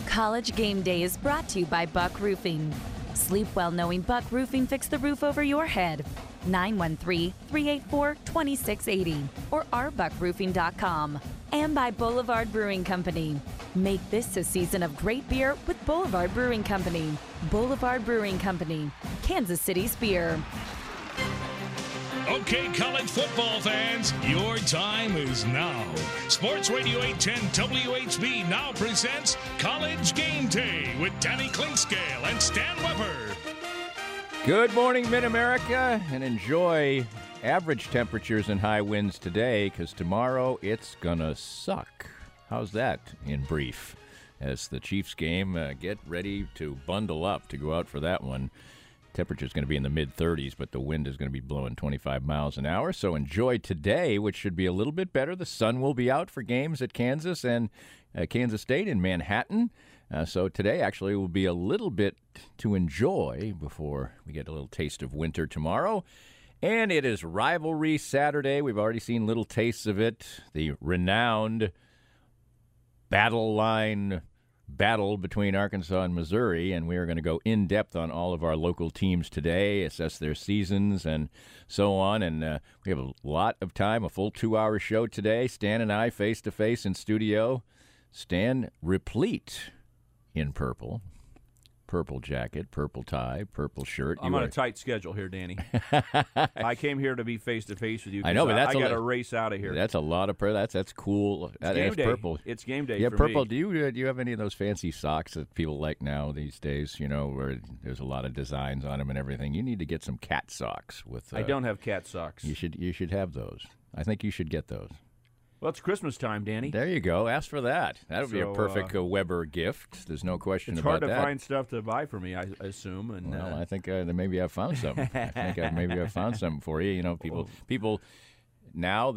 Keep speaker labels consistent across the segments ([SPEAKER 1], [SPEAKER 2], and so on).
[SPEAKER 1] College Game Day is brought to you by Buck Roofing. Sleep well knowing Buck Roofing fixed the roof over your head. 913-384-2680 or rbuckroofing.com. And by Boulevard Brewing Company. Make this a season of great beer with Boulevard Brewing Company. Boulevard Brewing Company, Kansas City's beer.
[SPEAKER 2] Okay, college football fans, your time is now. Sports Radio 810 WHB now presents College Game Day with Danny Clinkscale and Stan Weber.
[SPEAKER 3] Good morning, Mid-America, and enjoy average temperatures and high winds today, because tomorrow it's gonna suck. How's that in brief? As the Chiefs game, get ready to bundle up to go out for that one. Temperature's going to be in the mid-30s, but the wind is going to be blowing 25 miles an hour. So enjoy today, which should be a little bit better. The sun will be out for games at Kansas and Kansas State in Manhattan. So today actually will be a little bit to enjoy before we get a little taste of winter tomorrow. And it is Rivalry Saturday. We've already seen little tastes of it. The renowned battle line battle between Arkansas and Missouri, and we are going to go in-depth on all of our local teams today, assess their seasons and so on, and we have a lot of time, a full 2-hour show today. Stan and I face-to-face in studio. Stan replete in purple jacket, purple tie, purple shirt.
[SPEAKER 4] I'm on a tight schedule here, Danny. I came here to be face-to-face with you.
[SPEAKER 3] I know, but
[SPEAKER 4] I got to race out of here.
[SPEAKER 3] That's a lot of that's cool.
[SPEAKER 4] That's
[SPEAKER 3] day. Purple.
[SPEAKER 4] It's game day.
[SPEAKER 3] Yeah,
[SPEAKER 4] for
[SPEAKER 3] purple.
[SPEAKER 4] Me.
[SPEAKER 3] Do you have any of those fancy socks that people like now these days? You know, where there's a lot of designs on them and everything. You need to get some cat socks with.
[SPEAKER 4] I don't have cat socks.
[SPEAKER 3] You should have those. I think you should get those.
[SPEAKER 4] Well, it's Christmas time, Danny.
[SPEAKER 3] There you go. Ask for that. That would be a perfect Weber gift. There's no question about that.
[SPEAKER 4] It's hard to find stuff to buy for me, I assume. And
[SPEAKER 3] well, I think maybe I've found some. Maybe I've found some for you. You know, people now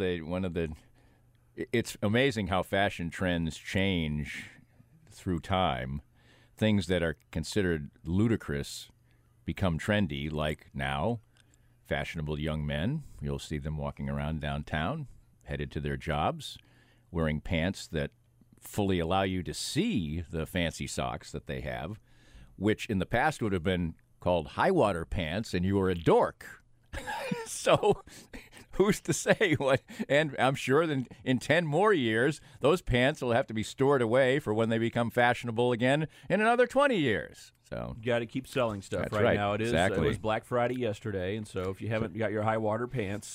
[SPEAKER 3] it's amazing how fashion trends change through time. Things that are considered ludicrous become trendy. Like now, fashionable young men. You'll see them walking around downtown, headed to their jobs, wearing pants that fully allow you to see the fancy socks that they have, which in the past would have been called high-water pants, and you were a dork. So who's to say what? And I'm sure that in 10 more years, those pants will have to be stored away for when they become fashionable again in another 20 years. So
[SPEAKER 4] you got to keep selling stuff.
[SPEAKER 3] That's right
[SPEAKER 4] now. It was Black Friday yesterday, and so if you haven't got your high water pants,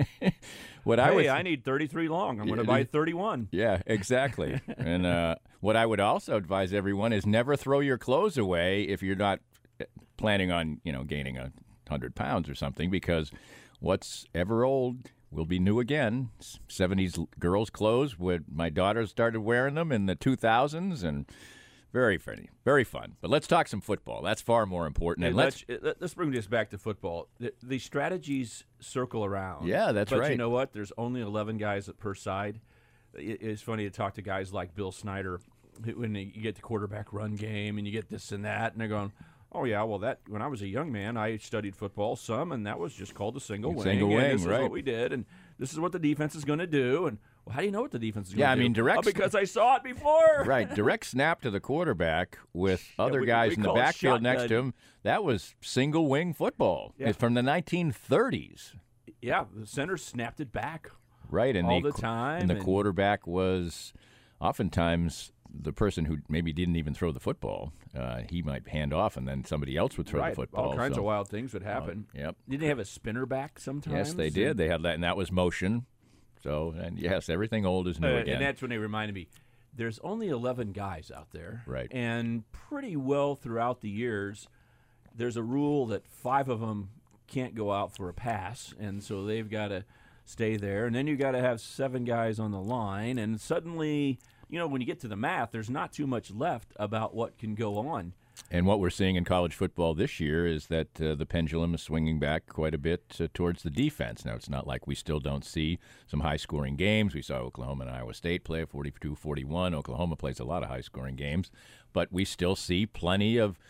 [SPEAKER 4] I need 33 long. I'm going to buy 31.
[SPEAKER 3] Yeah, exactly. And what I would also advise everyone is never throw your clothes away if you're not planning on gaining 100 pounds or something, because what's ever old will be new again. 70s girls' clothes. My daughter started wearing them in the 2000s, and very funny, very fun. But let's talk some football. That's far more important.
[SPEAKER 4] And let's bring this back to football. The strategies circle around.
[SPEAKER 3] Yeah, that's right.
[SPEAKER 4] But you know what? There's only 11 guys per side. It's funny to talk to guys like Bill Snyder when you get the quarterback run game and you get this and that, and they're going, oh, yeah, well, when I was a young man, I studied football some, and that was just called a single wing.
[SPEAKER 3] Single wing,
[SPEAKER 4] this
[SPEAKER 3] right.
[SPEAKER 4] is what we did, and this is what the defense is going to do. And well, how do you know what the defense is going to do?
[SPEAKER 3] Yeah, I mean, direct.
[SPEAKER 4] Because I saw it before.
[SPEAKER 3] Right, direct snap to the quarterback with other guys in the backfield next to him. That was single wing football.
[SPEAKER 4] Yeah.
[SPEAKER 3] It's from the 1930s.
[SPEAKER 4] Yeah, the center snapped it back.
[SPEAKER 3] Right, and
[SPEAKER 4] all the time.
[SPEAKER 3] And the quarterback was oftentimes the person who maybe didn't even throw the football. He might hand off, and then somebody else would throw the football.
[SPEAKER 4] All kinds of wild things would happen.
[SPEAKER 3] Yep.
[SPEAKER 4] Didn't they have a spinner back sometimes?
[SPEAKER 3] Yes, they did. They had that, and that was motion. So, and yes, everything old is new again.
[SPEAKER 4] And that's when they reminded me, there's only 11 guys out there.
[SPEAKER 3] Right.
[SPEAKER 4] And pretty well throughout the years, there's a rule that 5 of them can't go out for a pass, and so they've got to stay there. And then you got to have 7 guys on the line, and suddenly, when you get to the math, there's not too much left about what can go on.
[SPEAKER 3] And what we're seeing in college football this year is that the pendulum is swinging back quite a bit towards the defense. Now, it's not like we still don't see some high-scoring games. We saw Oklahoma and Iowa State play 42-41. Oklahoma plays a lot of high-scoring games. But we still see plenty of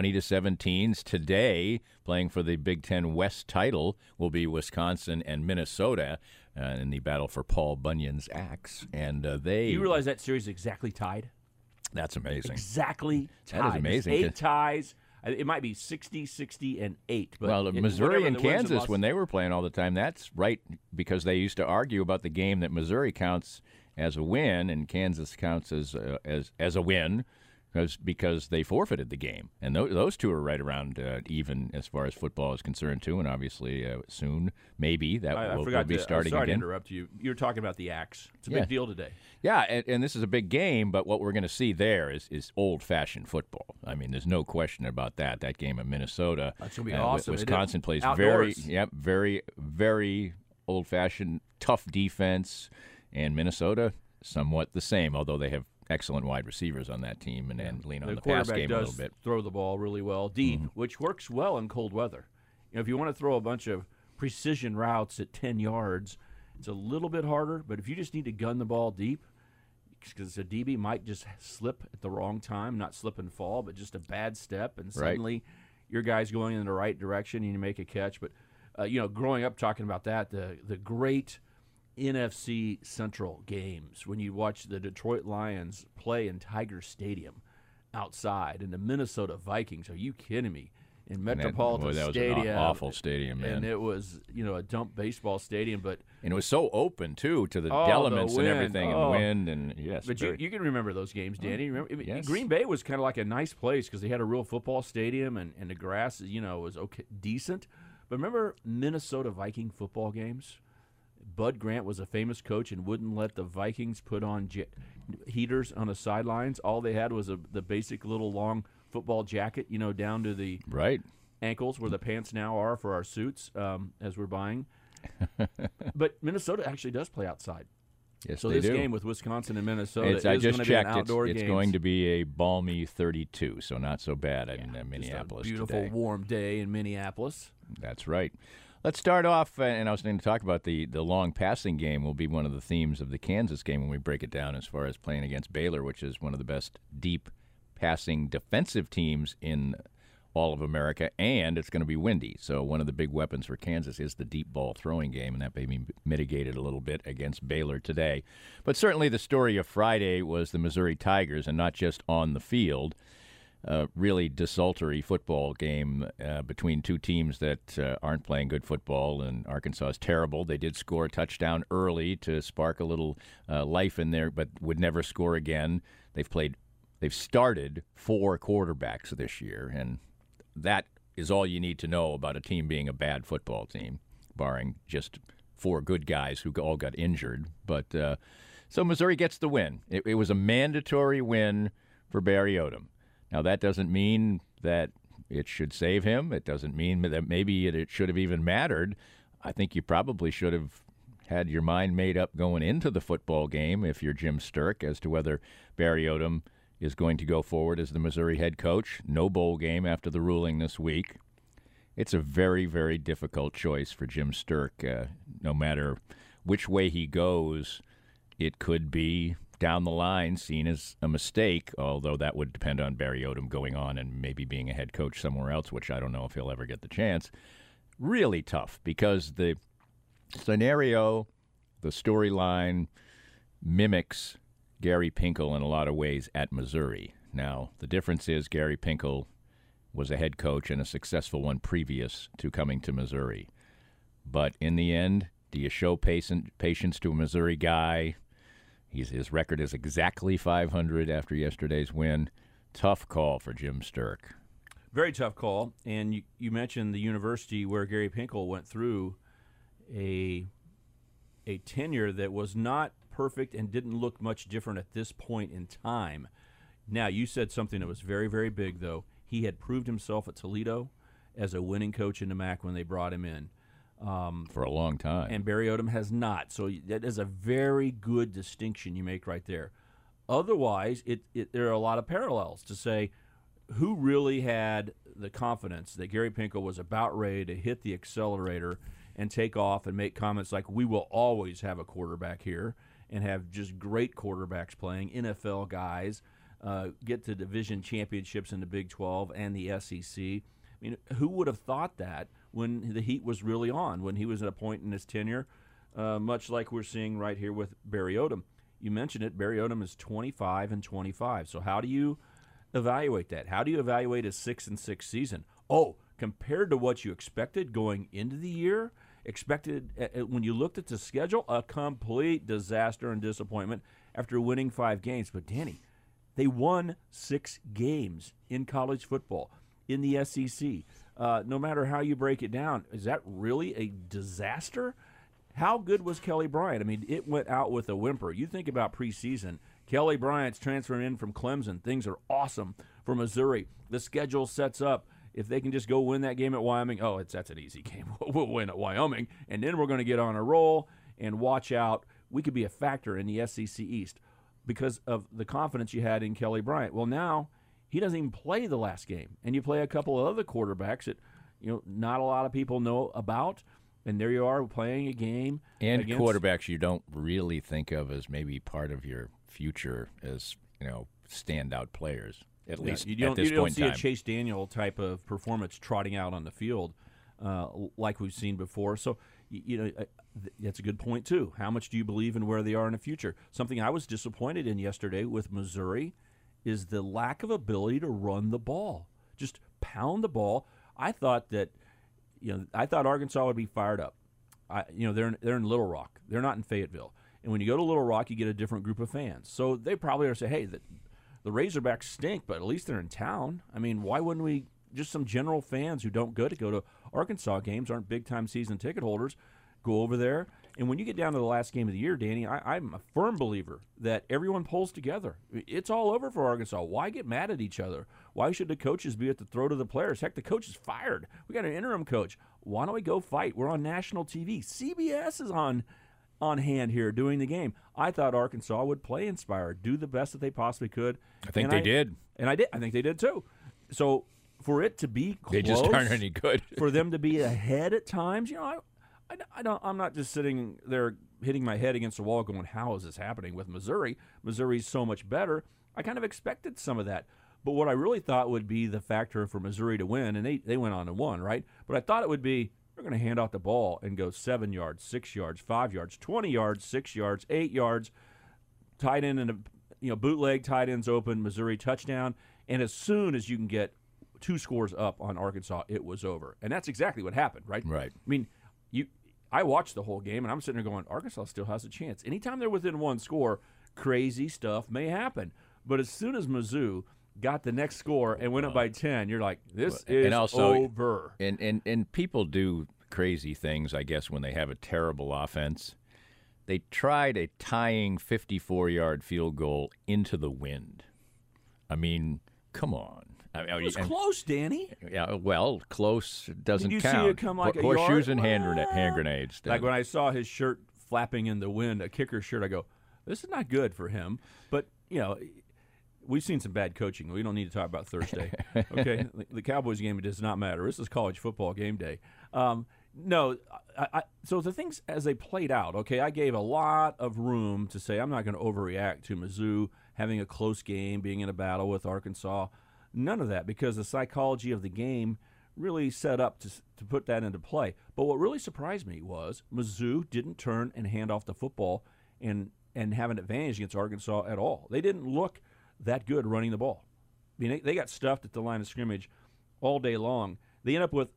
[SPEAKER 3] 20-17s. Today, playing for the Big Ten West title will be Wisconsin and Minnesota in the battle for Paul Bunyan's axe. And
[SPEAKER 4] You realize that series is exactly tied?
[SPEAKER 3] That's amazing.
[SPEAKER 4] Exactly tied.
[SPEAKER 3] That is amazing.
[SPEAKER 4] There's 8 ties. It might be 60, 60, and 8. But
[SPEAKER 3] well, Missouri and Kansas, when they were playing all the time, that's right, because they used to argue about the game that Missouri counts as a win and Kansas counts as a win because they forfeited the game. And those two are right around even as far as football is concerned, too. And obviously, soon, maybe, that will be starting
[SPEAKER 4] again. Sorry to
[SPEAKER 3] again.
[SPEAKER 4] interrupt you. You're talking about the Axe. It's a big deal today.
[SPEAKER 3] Yeah, and this is a big game, but what we're going to see there is old-fashioned football. I mean, there's no question about that. That game in Minnesota.
[SPEAKER 4] That's going to be awesome.
[SPEAKER 3] Wisconsin plays
[SPEAKER 4] outdoors.
[SPEAKER 3] very, very old-fashioned, tough defense, and Minnesota somewhat the same, although they have excellent wide receivers on that team and lean on the pass game a little bit.
[SPEAKER 4] Throw the ball really well deep, which works well in cold weather. If you want to throw a bunch of precision routes at 10 yards, it's a little bit harder. But if you just need to gun the ball deep, because a DB might just slip at the wrong time, not slip and fall, but just a bad step, and suddenly your guy's going in the right direction and you make a catch. But growing up talking about that, the great NFC Central games when you watch the Detroit Lions play in Tiger Stadium outside, and the Minnesota Vikings. Are you kidding me? In Metropolitan Stadium.
[SPEAKER 3] That was an awful stadium, man.
[SPEAKER 4] And it was, a dump baseball stadium, and
[SPEAKER 3] it was so open too to the elements and everything, and wind, and yes.
[SPEAKER 4] But you can remember those games, Danny. Remember,
[SPEAKER 3] yes.
[SPEAKER 4] Green Bay was kind of like a nice place because they had a real football stadium, and the grass, was okay, decent. But remember Minnesota Viking football games? Bud Grant was a famous coach and wouldn't let the Vikings put on heaters on the sidelines. All they had was the basic little long football jacket, down to the ankles where the pants now are for our suits as we're buying. But Minnesota actually does play outside.
[SPEAKER 3] Yes,
[SPEAKER 4] so
[SPEAKER 3] they
[SPEAKER 4] this
[SPEAKER 3] do.
[SPEAKER 4] Game with Wisconsin and Minnesota is
[SPEAKER 3] I
[SPEAKER 4] going
[SPEAKER 3] just
[SPEAKER 4] to be an
[SPEAKER 3] checked.
[SPEAKER 4] outdoor game.
[SPEAKER 3] It's going to be a balmy 32, so not so bad in Minneapolis
[SPEAKER 4] just a beautiful,
[SPEAKER 3] today.
[SPEAKER 4] warm day in Minneapolis.
[SPEAKER 3] That's right. Let's start off, and I was going to talk about the long passing game will be one of the themes of the Kansas game when we break it down as far as playing against Baylor, which is one of the best deep passing defensive teams in all of America, and it's going to be windy. So one of the big weapons for Kansas is the deep ball throwing game, and that may be mitigated a little bit against Baylor today. But certainly the story of Friday was the Missouri Tigers, and not just on the field. Really desultory football game between two teams that aren't playing good football, and Arkansas is terrible. They did score a touchdown early to spark a little life in there, but would never score again. They've started 4 quarterbacks this year, and that is all you need to know about a team being a bad football team, barring just 4 good guys who all got injured. But so Missouri gets the win. It was a mandatory win for Barry Odom. Now, that doesn't mean that it should save him. It doesn't mean that maybe it should have even mattered. I think you probably should have had your mind made up going into the football game if you're Jim Sterk as to whether Barry Odom is going to go forward as the Missouri head coach. No bowl game after the ruling this week. It's a very, very difficult choice for Jim Sterk. No matter which way he goes, it could be down the line seen as a mistake, although that would depend on Barry Odom going on and maybe being a head coach somewhere else, which I don't know if he'll ever get the chance. Really tough because the scenario, the storyline mimics Gary Pinkel in a lot of ways at Missouri. Now, the difference is Gary Pinkel was a head coach and a successful one previous to coming to Missouri. But in the end, do you show patience to a Missouri guy? His record is exactly 500 after yesterday's win. Tough call for Jim Sterk.
[SPEAKER 4] Very tough call. And you mentioned the university where Gary Pinkel went through a tenure that was not perfect and didn't look much different at this point in time. Now, you said something that was very, very big, though. He had proved himself at Toledo as a winning coach in the MAC when they brought him in.
[SPEAKER 3] For a long time.
[SPEAKER 4] And Barry Odom has not. So that is a very good distinction you make right there. Otherwise, there are a lot of parallels to say who really had the confidence that Gary Pinkel was about ready to hit the accelerator and take off and make comments like, we will always have a quarterback here and have just great quarterbacks playing, NFL guys, get to division championships in the Big 12 and the SEC. I mean, who would have thought that when the heat was really on, when he was at a point in his tenure, much like we're seeing right here with Barry Odom? you mentioned it, Barry Odom is 25-25. So how do you evaluate that? How do you evaluate a 6-6 season? Oh, compared to what you expected going into the year, when you looked at the schedule, a complete disaster and disappointment after winning 5 games. But Danny, they won 6 games in college football in the SEC. No matter how you break it down, is that really a disaster? How good was Kelly Bryant? I mean, it went out with a whimper. You think about preseason. Kelly Bryant's transferring in from Clemson. Things are awesome for Missouri. The schedule sets up. If they can just go win that game at Wyoming, that's an easy game. We'll win at Wyoming, and then we're going to get on a roll and watch out. We could be a factor in the SEC East because of the confidence you had in Kelly Bryant. Well, now he doesn't even play the last game, and you play a couple of other quarterbacks that not a lot of people know about, and there you are playing a game
[SPEAKER 3] and
[SPEAKER 4] against
[SPEAKER 3] quarterbacks you don't really think of as maybe part of your future as standout players. At least
[SPEAKER 4] you don't
[SPEAKER 3] point
[SPEAKER 4] see
[SPEAKER 3] in
[SPEAKER 4] a
[SPEAKER 3] time.
[SPEAKER 4] Chase Daniel type of performance trotting out on the field like we've seen before. So that's a good point too. How much do you believe in where they are in the future? Something I was disappointed in yesterday with Missouri is the lack of ability to run the ball, just pound the ball. I thought Arkansas would be fired up. They're in Little Rock. They're not in Fayetteville. And when you go to Little Rock, you get a different group of fans. So they probably are saying, hey, the Razorbacks stink, but at least they're in town. I mean, why wouldn't we, just some general fans who don't go to Arkansas games, aren't big-time season ticket holders, go over there? And when you get down to the last game of the year, Danny, I'm a firm believer that everyone pulls together. It's all over for Arkansas. Why get mad at each other? Why should the coaches be at the throat of the players? Heck, the coach is fired. We got an interim coach. Why don't we go fight? We're on national TV. CBS is on hand here doing the game. I thought Arkansas would play inspired, do the best that they possibly could.
[SPEAKER 3] I think they did.
[SPEAKER 4] And I did. I think they did too. So for it to be close,
[SPEAKER 3] they just aren't any good.
[SPEAKER 4] For them to be ahead at times, I'm not just sitting there hitting my head against the wall going, how is this happening with Missouri? Missouri's so much better. I kind of expected some of that. But what I really thought would be the factor for Missouri to win, and they went on and won, right? But I thought it would be, they're going to hand out the ball and go 7 yards, 6 yards, 5 yards, 20 yards, 6 yards, 8 yards, tight end and bootleg, tight ends open, Missouri touchdown. And as soon as you can get 2 scores up on Arkansas, it was over. And that's exactly what happened, right?
[SPEAKER 3] Right.
[SPEAKER 4] I mean, I watched the whole game, and I'm sitting there going, Arkansas still has a chance. Anytime they're within 1 score, crazy stuff may happen. But as soon as Mizzou got the next score and went up by 10, you're like, this is over.
[SPEAKER 3] And people do crazy things, I guess, when they have a terrible offense. They tried a tying 54-yard field goal into the wind. I come on.
[SPEAKER 4] It was close, Danny.
[SPEAKER 3] Yeah, well, close doesn't
[SPEAKER 4] count. Did you
[SPEAKER 3] count.
[SPEAKER 4] see it come like a
[SPEAKER 3] Horseshoes
[SPEAKER 4] yard?
[SPEAKER 3] and hand grenades.
[SPEAKER 4] Like when I saw his shirt flapping in the wind, a kicker shirt, I go, this is not good for him. But, we've seen some bad coaching. We don't need to talk about Thursday. Okay, the Cowboys game, it does not matter. This is college football game day. So the things as they played out, okay, I gave a lot of room to say I'm not going to overreact to Mizzou having a close game, being in a battle with Arkansas. None of that, because the psychology of the game really set up to put that into play. But what really surprised me was Mizzou didn't turn and hand off the football and have an advantage against Arkansas at all. They didn't look that good running the ball. I mean, they got stuffed at the line of scrimmage all day long. They end up with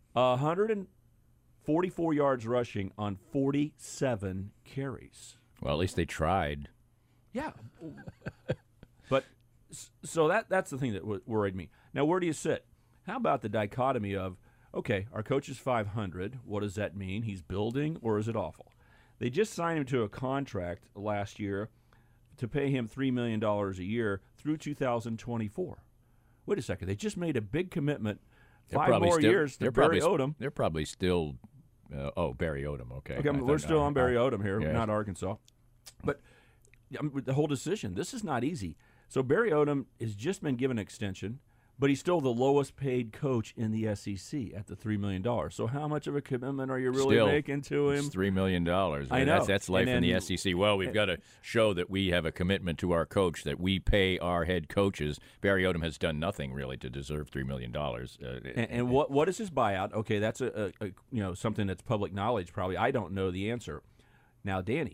[SPEAKER 4] 144 yards rushing on 47 carries.
[SPEAKER 3] Well, at least they tried.
[SPEAKER 4] Yeah. But so that's the thing that worried me. Now, where do you sit? How about the dichotomy of, okay, our coach is 500. What does that mean? He's building, or is it awful? They just signed him to a contract last year to pay him $3 million a year through 2024. Wait a second. They just made a big commitment, 5 more years to Barry Odom.
[SPEAKER 3] They're probably still Barry Odom, okay.
[SPEAKER 4] Okay, we're still on Barry Odom here, not Arkansas. But the whole decision, this is not easy. So Barry Odom has just been given an extension, but he's still the lowest paid coach in the SEC at the $3 million. So how much of a commitment are you really making to him?
[SPEAKER 3] It's $3 million.
[SPEAKER 4] I know.
[SPEAKER 3] That's life in the SEC. Well, we've got to show that we have a commitment to our coach, that we pay our head coaches. Barry Odom has done nothing really to deserve $3 million.
[SPEAKER 4] And what is his buyout? Okay, that's a something that's public knowledge probably. I don't know the answer. Now, Danny,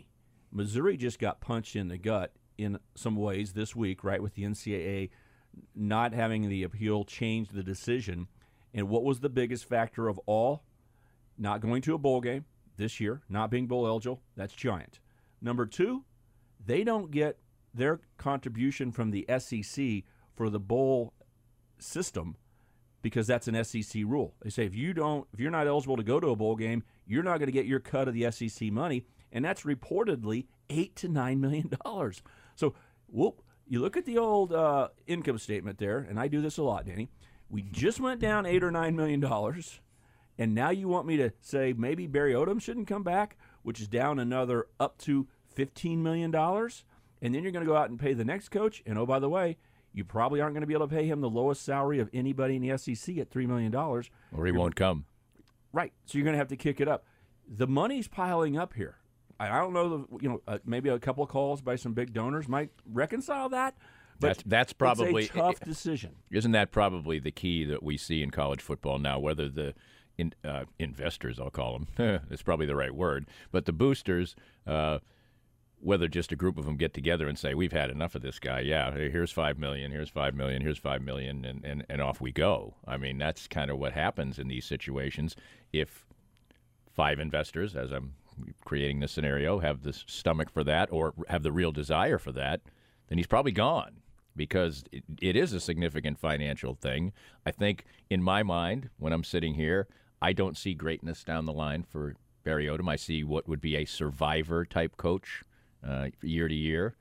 [SPEAKER 4] Missouri just got punched in the gut in some ways this week, right, with the NCAA not having the appeal change the decision. And what was the biggest factor of all? Not going to a bowl game this year, not being bowl eligible. That's giant. Number two, they don't get their contribution from the SEC for the bowl system because that's an SEC rule. They say if you're not eligible to go to a bowl game, you're not going to get your cut of the SEC money, and that's reportedly $8 to $9 million. So, you look at the old income statement there, and I do this a lot, Danny. We just went down $8 or $9 million, and now you want me to say maybe Barry Odom shouldn't come back, which is down another up to $15 million, and then you're going to go out and pay the next coach, and oh, by the way, you probably aren't going to be able to pay him the lowest salary of anybody in the SEC at $3 million.
[SPEAKER 3] Or he won't come.
[SPEAKER 4] Right, so you're going to have to kick it up. The money's piling up here. I don't know, maybe a couple of calls by some big donors might reconcile that. But
[SPEAKER 3] that's probably
[SPEAKER 4] it's a tough decision.
[SPEAKER 3] Isn't that probably the key that we see in college football now? Whether the investors, I'll call them, it's probably the right word, but the boosters, whether just a group of them get together and say, we've had enough of this guy. Yeah, here's $5 million, here's $5 million, here's $5 million, and off we go. I mean, that's kind of what happens in these situations. If 5 investors, as I'm creating this scenario, have the stomach for that or have the real desire for that, then he's probably gone because it is a significant financial thing. I think in my mind, when I'm sitting here, I don't see greatness down the line for Barry Odom. I see what would be a survivor-type coach year to year.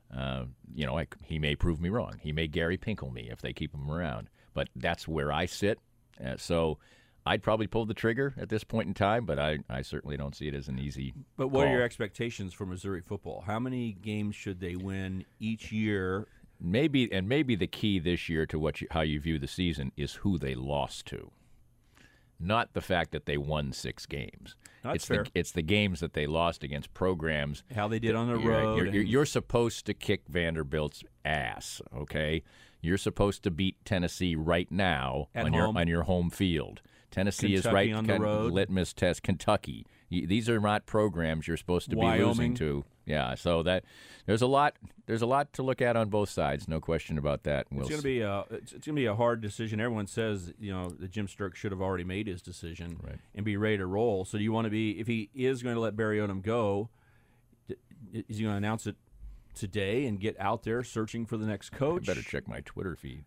[SPEAKER 3] He may prove me wrong. He may Gary Pinkel me if they keep him around. But that's where I sit. So I'd probably pull the trigger at this point in time, but I certainly don't see it as an easy
[SPEAKER 4] But what
[SPEAKER 3] call.
[SPEAKER 4] are your expectations for Missouri football? How many games should they win each year?
[SPEAKER 3] Maybe the key this year to how you view the season is who they lost to, not the fact that they won 6 games.
[SPEAKER 4] That's fair.
[SPEAKER 3] It's the games that they lost against programs.
[SPEAKER 4] How they did on the road.
[SPEAKER 3] You're supposed to kick Vanderbilt's ass, okay? You're supposed to beat Tennessee right now on your home field. Tennessee
[SPEAKER 4] Kentucky
[SPEAKER 3] is right
[SPEAKER 4] on the road.
[SPEAKER 3] Litmus test. Kentucky. These are not programs you're supposed to be losing to. Yeah, so there's a lot to look at on both sides. No question about that.
[SPEAKER 4] It's going to be a hard decision. Everyone says that Jim Sterk should have already made his decision and be ready to roll. So do you want to be, if he is going to let Barry Odom go, is he going to announce it today and get out there searching for the next coach?
[SPEAKER 3] I better check my Twitter feed.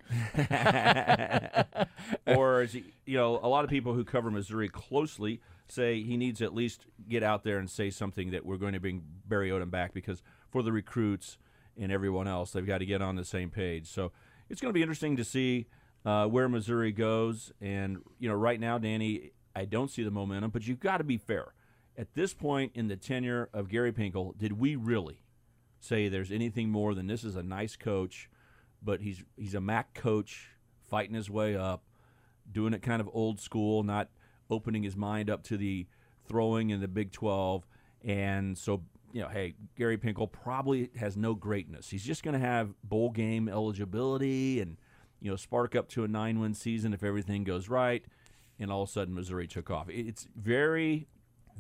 [SPEAKER 4] Or is he, a lot of people who cover Missouri closely say he needs to at least get out there and say something that we're going to bring Barry Odom back, because for the recruits and everyone else, they've got to get on the same page. So it's going to be interesting to see where Missouri goes. And, right now, Danny, I don't see the momentum, but you've got to be fair. At this point in the tenure of Gary Pinkel, did we really say there's anything more than this is a nice coach, but he's a MAC coach fighting his way up, doing it kind of old school, not opening his mind up to the throwing in the Big 12. And so, hey, Gary Pinkel probably has no greatness. He's just going to have bowl game eligibility and, spark up to a 9-win season if everything goes right. And all of a sudden, Missouri took off. It's very,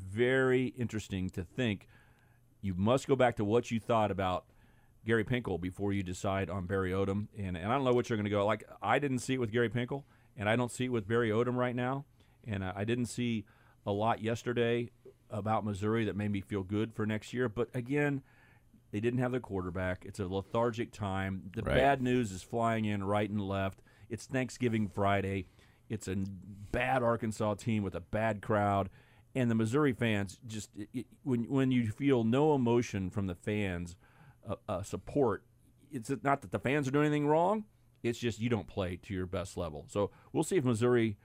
[SPEAKER 4] very interesting to think. You must go back to what you thought about Gary Pinkel before you decide on Barry Odom. And I don't know what you're going to go. Like, I didn't see it with Gary Pinkel, and I don't see it with Barry Odom right now. And I didn't see a lot yesterday about Missouri that made me feel good for next year. But, again, they didn't have their quarterback. It's a lethargic time. The bad news is flying in right and left. It's Thanksgiving Friday. It's a bad Arkansas team with a bad crowd. And the Missouri fans, just when you feel no emotion from the fans, support, it's not that the fans are doing anything wrong. It's just you don't play to your best level. So we'll see if Missouri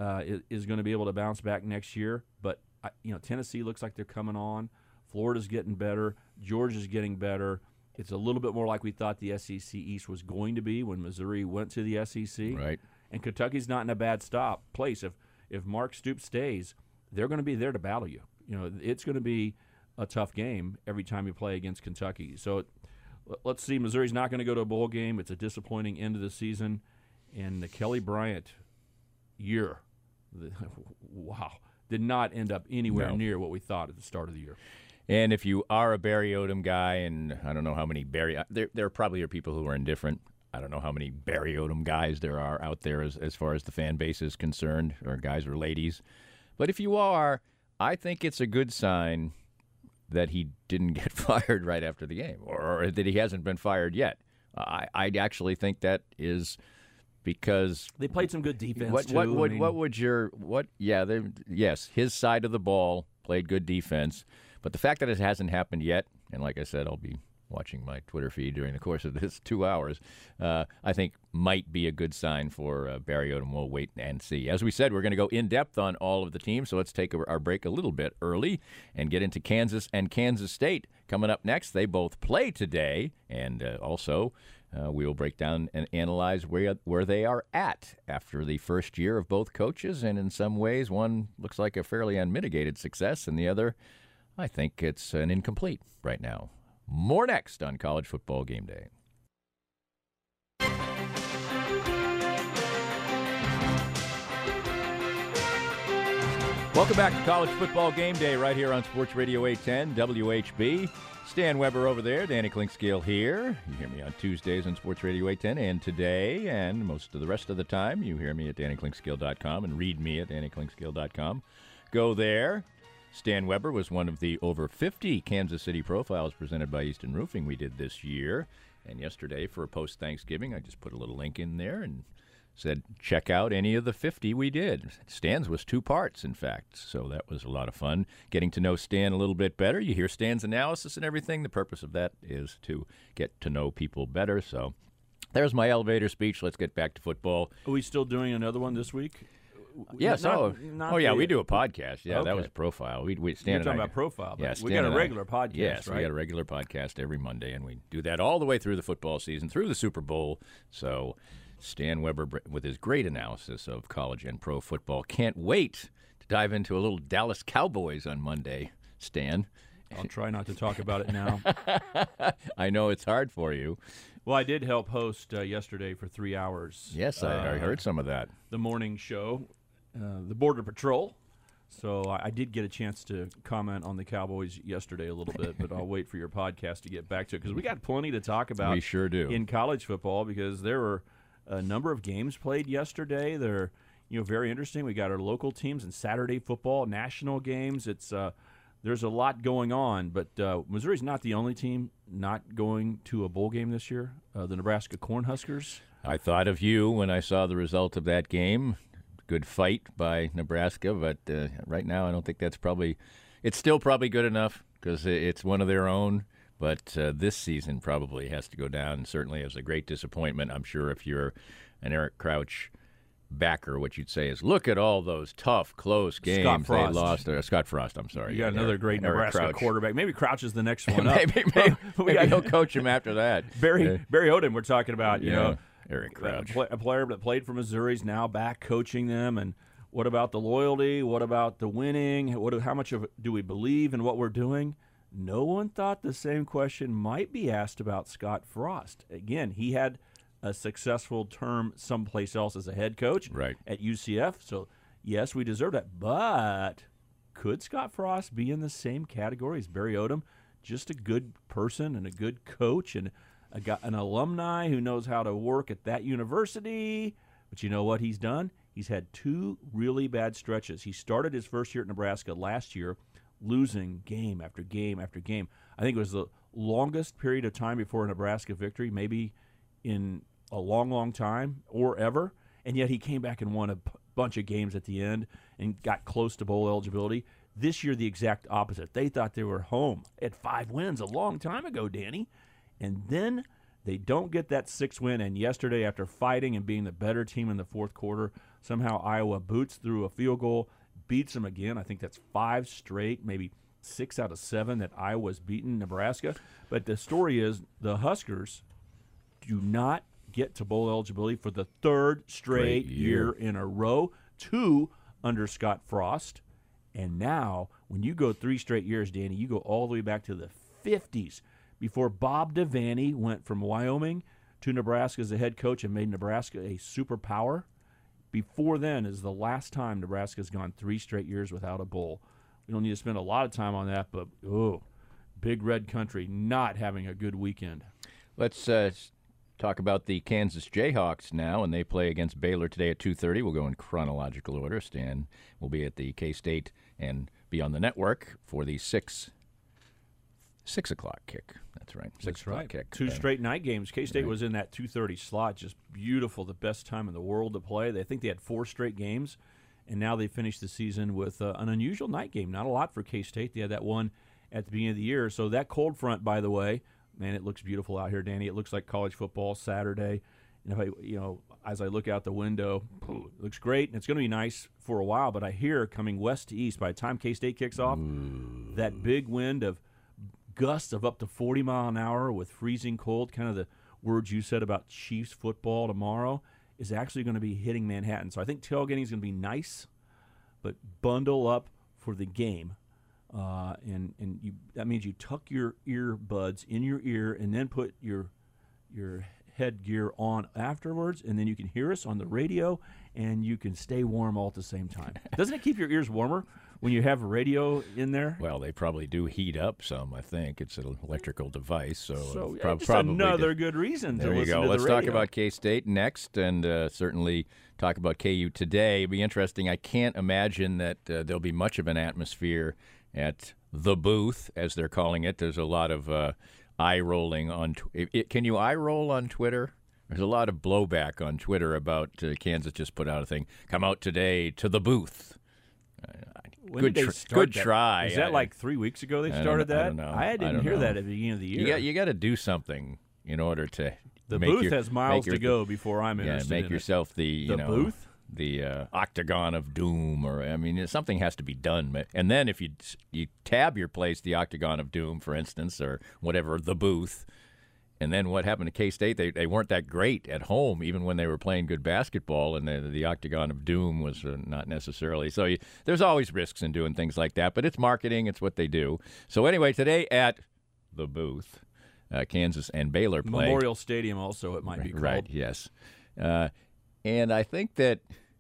[SPEAKER 4] is going to be able to bounce back next year. But Tennessee looks like they're coming on. Florida's getting better. Georgia's getting better. It's a little bit more like we thought the SEC East was going to be when Missouri went to the SEC.
[SPEAKER 3] Right.
[SPEAKER 4] And Kentucky's not in a bad place. If Mark Stoops stays, they're going to be there to battle you. It's going to be a tough game every time you play against Kentucky. So let's see. Missouri's not going to go to a bowl game. It's a disappointing end of the season. And the Kelly Bryant year, wow, did not end up anywhere near what we thought at the start of the year.
[SPEAKER 3] And if you are a Barry Odom guy, and I don't know how many there probably are people who are indifferent. I don't know how many Barry Odom guys there are out there as far as the fan base is concerned, or guys or ladies. But if you are, I think it's a good sign that he didn't get fired right after the game, or that he hasn't been fired yet. I actually think that is because
[SPEAKER 4] they played some good defense.
[SPEAKER 3] Yes, his side of the ball played good defense, but the fact that it hasn't happened yet, and like I said, I'll be watching my Twitter feed during the course of this 2 hours, I think might be a good sign for Barry Odom. We'll wait and see. As we said, we're going to go in-depth on all of the teams, so let's take our break a little bit early and get into Kansas and Kansas State. Coming up next, they both play today, and also we will break down and analyze where they are at after the first year of both coaches, and in some ways, one looks like a fairly unmitigated success, and the other, I think it's an incomplete right now. More next on College Football Game Day. Welcome back to College Football Game Day right here on Sports Radio 810 WHB. Stan Weber over there, Danny Clinkscale here. You hear me on Tuesdays on Sports Radio 810, and today and most of the rest of the time, you hear me at DannyClinkscale.com and read me at DannyClinkscale.com. Go there. Stan Weber was one of the over 50 Kansas City profiles presented by Easton Roofing we did this year. And yesterday, for a post-Thanksgiving, I just put a little link in there and said, check out any of the 50 we did. Stan's was 2 parts, in fact, so that was a lot of fun. Getting to know Stan a little bit better. You hear Stan's analysis and everything. The purpose of that is to get to know people better. So there's my elevator speech. Let's get back to football.
[SPEAKER 4] Are we still doing another one this week?
[SPEAKER 3] Yes. We do a podcast. Yeah, okay. That was Profile. We
[SPEAKER 4] Stan
[SPEAKER 3] You're
[SPEAKER 4] talking about Profile.
[SPEAKER 3] Yeah,
[SPEAKER 4] we got a regular podcast.
[SPEAKER 3] Yes,
[SPEAKER 4] right?
[SPEAKER 3] We got a regular podcast every Monday, and we do that all the way through the football season, through the Super Bowl. So Stan Weber, with his great analysis of college and pro football, can't wait to dive into a little Dallas Cowboys on Monday. Stan,
[SPEAKER 4] I'll try not to talk about it now.
[SPEAKER 3] I know it's hard for you.
[SPEAKER 4] Well, I did help host yesterday for 3 hours.
[SPEAKER 3] Yes, I heard some of that.
[SPEAKER 4] The morning show. The Border Patrol. So I did get a chance to comment on the Cowboys yesterday a little bit, but I'll wait for your podcast to get back to it because we got plenty to talk about.
[SPEAKER 3] We sure do.
[SPEAKER 4] In college football, because there were a number of games played yesterday. They're very interesting. We got our local teams and Saturday football, national games. It's there's a lot going on, but Missouri's not the only team not going to a bowl game this year. The Nebraska Cornhuskers.
[SPEAKER 3] I thought of you when I saw the result of that game. Good fight by Nebraska, but right now I don't think it's still probably good enough because it's one of their own, but this season probably has to go down, certainly as a great disappointment. I'm sure if you're an Eric Crouch backer, what you'd say is, look at all those tough, close games they lost. Scott Frost, I'm sorry.
[SPEAKER 4] You got another great Nebraska quarterback. Maybe Crouch is the next one up.
[SPEAKER 3] maybe he'll coach him after that.
[SPEAKER 4] Barry Odom we're talking about,
[SPEAKER 3] Eric Crouch.
[SPEAKER 4] A player that played for Missouri is now back coaching them. And what about the loyalty? What about the winning? How much of it do we believe in what we're doing? No one thought the same question might be asked about Scott Frost. Again, he had a successful term someplace else as a head coach at UCF. So, yes, we deserve that. But could Scott Frost be in the same category as Barry Odom? Just a good person and a good coach and an alumni who knows how to work at that university. But you know what he's done? He's had 2 really bad stretches. He started his first year at Nebraska last year, losing game after game after game. I think it was the longest period of time before a Nebraska victory, maybe in a long, long time or ever. And yet he came back and won a bunch of games at the end and got close to bowl eligibility. This year, the exact opposite. They thought they were home at 5 wins a long time ago, Danny. And then they don't get that 6th win. And yesterday, after fighting and being the better team in the fourth quarter, somehow Iowa boots through a field goal, beats them again. I think that's 5 straight, maybe 6 out of 7 that Iowa's beaten Nebraska. But the story is the Huskers do not get to bowl eligibility for the 3rd straight year in a row, 2 under Scott Frost. And now, when you go 3 straight years, Danny, you go all the way back to the 50s. Before Bob Devaney went from Wyoming to Nebraska as a head coach and made Nebraska a superpower, before then is the last time Nebraska's gone 3 straight years without a bowl. We don't need to spend a lot of time on that, but Big Red Country not having a good weekend.
[SPEAKER 3] Let's talk about the Kansas Jayhawks now, and they play against Baylor today at 2:30. We'll go in chronological order. Stan will be at the K-State and be on the network for the 6 o'clock kick. That's right. 6 o'clock kick.
[SPEAKER 4] Two straight night games. K-State was in that 2:30 slot. Just beautiful. The best time in the world to play. They think they had 4 straight games, and now they finished the season with an unusual night game. Not a lot for K-State. They had that one at the beginning of the year. So that cold front, by the way, man, it looks beautiful out here, Danny. It looks like college football Saturday. As I look out the window, it looks great, and it's going to be nice for a while. But I hear coming west to east, by the time K-State kicks off, that big wind of gusts of up to 40 mile an hour with freezing cold, kind of the words you said about Chiefs football tomorrow, is actually going to be hitting Manhattan. So I think tailgating is going to be nice, but bundle up for the game. That means you tuck your earbuds in your ear and then put your headgear on afterwards, and then you can hear us on the radio, and you can stay warm all at the same time. Doesn't it keep your ears warmer when you have a radio in there?
[SPEAKER 3] Well, they probably do heat up some, I think. It's an electrical device, so
[SPEAKER 4] just another good reason to listen to the radio.
[SPEAKER 3] There you go. Let's talk about K-State next, and certainly talk about KU today. It'll be interesting. I can't imagine that there'll be much of an atmosphere at the booth, as they're calling it. There's a lot of eye-rolling on can you eye-roll on Twitter? There's a lot of blowback on Twitter about Kansas just put out a thing, come out today to the booth. Good try.
[SPEAKER 4] Is that like 3 weeks ago they started that?
[SPEAKER 3] I don't know.
[SPEAKER 4] I didn't hear that at the beginning of the year.
[SPEAKER 3] You got to do something in order to
[SPEAKER 4] The booth has miles to go before I'm interested in
[SPEAKER 3] make yourself the
[SPEAKER 4] booth?
[SPEAKER 3] The Octagon of Doom, something has to be done. And then if you tab your place, the Octagon of Doom, for instance, or whatever, the booth, and then what happened to K-State, they weren't that great at home, even when they were playing good basketball, and the Octagon of Doom was not necessarily. So there's always risks in doing things like that, but it's marketing, it's what they do. So anyway, today at the booth, Kansas and Baylor play.
[SPEAKER 4] Memorial Stadium also, it might be called.
[SPEAKER 3] Right, yes. And I think that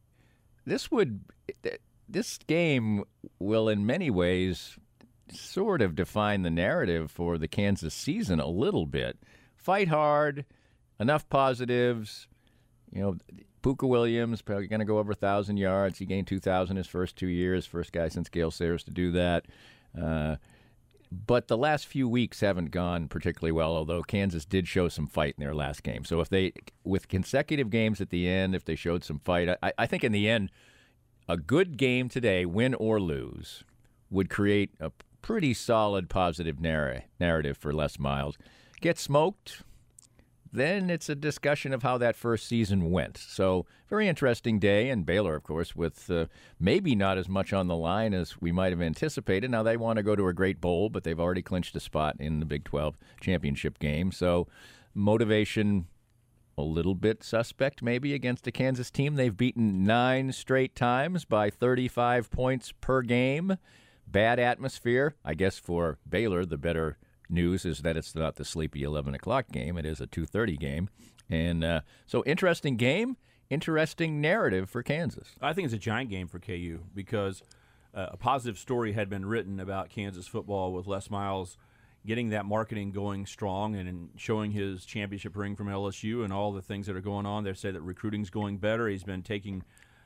[SPEAKER 3] this game will, in many ways, sort of define the narrative for the Kansas season a little bit. Fight hard, enough positives. Puka Williams probably going to go over 1,000 yards. He gained 2,000 his first 2 years, first guy since Gale Sayers to do that. But the last few weeks haven't gone particularly well, although Kansas did show some fight in their last game. So with consecutive games at the end, if they showed some fight, I think in the end, a good game today, win or lose, would create a pretty solid positive narrative for Les Miles. Get smoked, then it's a discussion of how that first season went. So very interesting day, and Baylor, of course, with maybe not as much on the line as we might have anticipated. Now they want to go to a great bowl, but they've already clinched a spot in the Big 12 championship game. So motivation a little bit suspect maybe against a Kansas team. They've beaten 9 straight times by 35 points per game. Bad atmosphere. I guess for Baylor, the better news is that it's not the sleepy 11 o'clock game. It is a 2:30 game. And so interesting game, interesting narrative for Kansas.
[SPEAKER 4] I think it's a giant game for KU because a positive story had been written about Kansas football with Les Miles getting that marketing going strong and showing his championship ring from LSU and all the things that are going on. They say that recruiting's going better. He's been taking,